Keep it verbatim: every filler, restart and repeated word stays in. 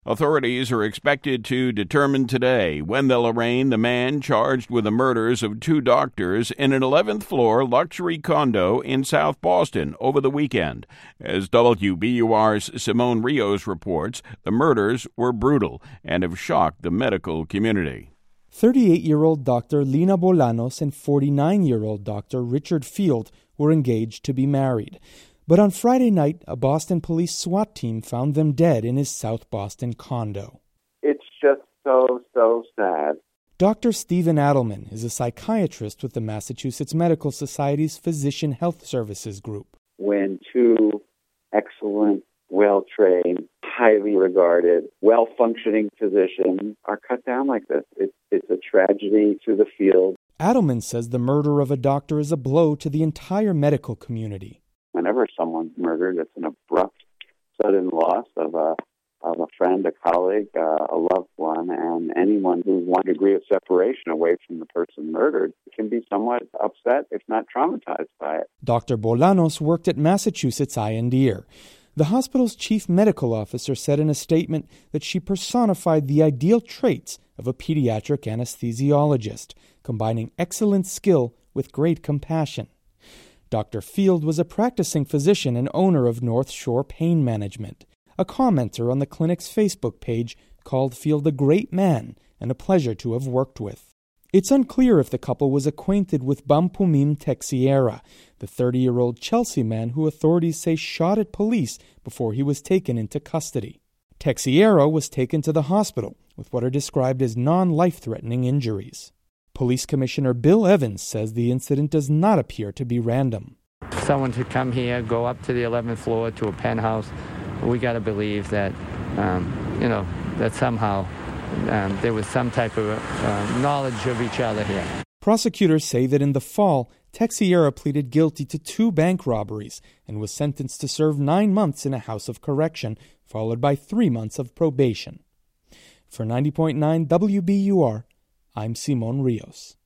Authorities are expected to determine today when they'll arraign the man charged with the murders of two doctors in an eleventh floor luxury condo in South Boston over the weekend. As W B U R's Simone Rios reports, the murders were brutal and have shocked the medical community. thirty-eight-year-old Doctor Lina Bolanos and forty-nine-year-old Doctor Richard Field were engaged to be married. But on Friday night, a Boston police SWAT team found them dead in his South Boston condo. It's just so, so sad. Doctor Stephen Adelman is a psychiatrist with the Massachusetts Medical Society's Physician Health Services Group. When two excellent, well-trained, highly regarded, well-functioning physicians are cut down like this, it, it's a tragedy to the field. Adelman says the murder of a doctor is a blow to the entire medical community. Whenever someone's murdered, it's an abrupt, sudden loss of a of a friend, a colleague, uh, a loved one, and anyone who's one degree of separation away from the person murdered can be somewhat upset, if not traumatized by it. Doctor Bolanos worked at Massachusetts Eye and Ear. The hospital's chief medical officer said in a statement that she personified the ideal traits of a pediatric anesthesiologist, combining excellent skill with great compassion. Doctor Field was a practicing physician and owner of North Shore Pain Management. A commenter on the clinic's Facebook page called Field a great man and a pleasure to have worked with. It's unclear if the couple was acquainted with Bampumim Texiera, the thirty-year-old Chelsea man who authorities say shot at police before he was taken into custody. Texiera was taken to the hospital with what are described as non-life-threatening injuries. Police Commissioner Bill Evans says the incident does not appear to be random. Someone to come here, go up to the eleventh floor to a penthouse, we got to believe that, um, you know, that somehow um, there was some type of uh, knowledge of each other here. Prosecutors say that in the fall, Texiera pleaded guilty to two bank robberies and was sentenced to serve nine months in a house of correction, followed by three months of probation. For ninety point nine W B U R, I'm Simone Rios.